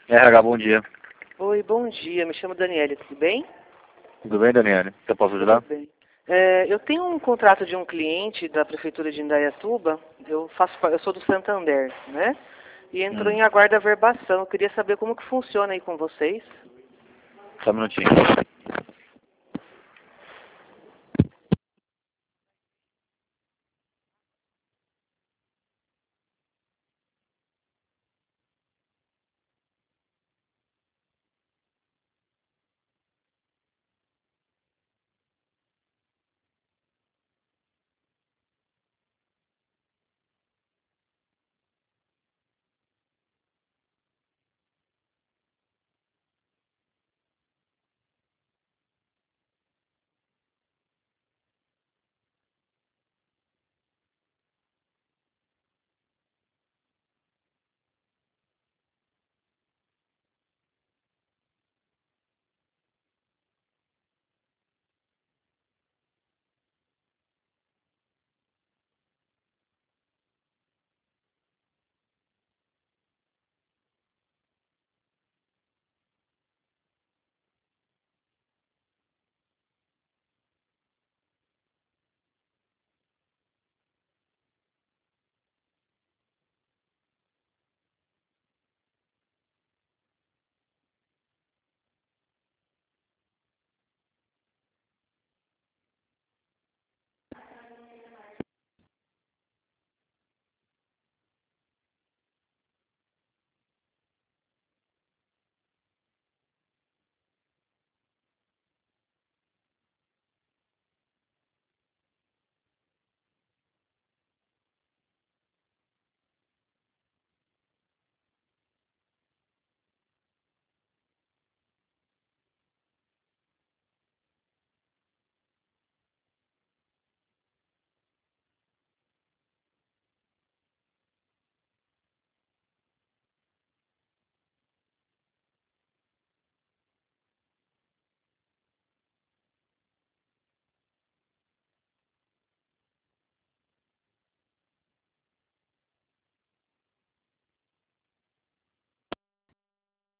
RH, bom dia. Oi, bom dia. Me chamo Daniele, tudo bem? Tudo bem, Daniele? Eu posso ajudar? Tudo bem. Eu tenho um contrato de um cliente da Prefeitura de Indaiatuba, eu sou do Santander, né? E entrou em aguardo a verbação. Eu queria saber como que funciona aí com vocês. Só um minutinho.